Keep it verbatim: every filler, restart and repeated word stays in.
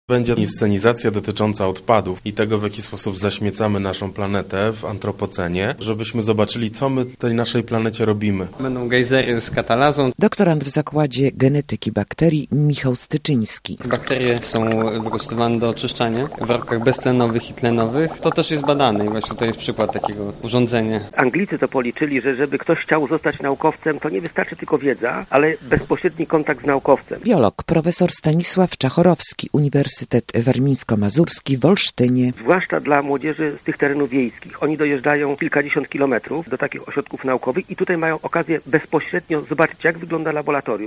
Będzie inscenizacja dotycząca odpadów i tego, w jaki sposób zaśmiecamy naszą planetę w antropocenie, żebyśmy zobaczyli, co my tej naszej planecie robimy. Będą gejzery z katalazą. Doktorant w Zakładzie Genetyki Bakterii Michał Styczyński. Bakterie są wykorzystywane do oczyszczania w warunkach beztlenowych i tlenowych. To też jest badane i właśnie to jest przykład takiego urządzenia. Anglicy to policzyli, że żeby ktoś chciał zostać naukowcem, to nie wystarczy tylko wiedza, ale bezpośredni kontakt z naukowcem. Biolog profesor Stanisław Czachorowski, Uniwersytet Warmińsko-Mazurski w Olsztynie. Zwłaszcza dla młodzieży z tych terenów wiejskich. Oni dojeżdżają kilkadziesiąt kilometrów do takich ośrodków naukowych i tutaj mają okazję bezpośrednio zobaczyć, jak wygląda laboratorium.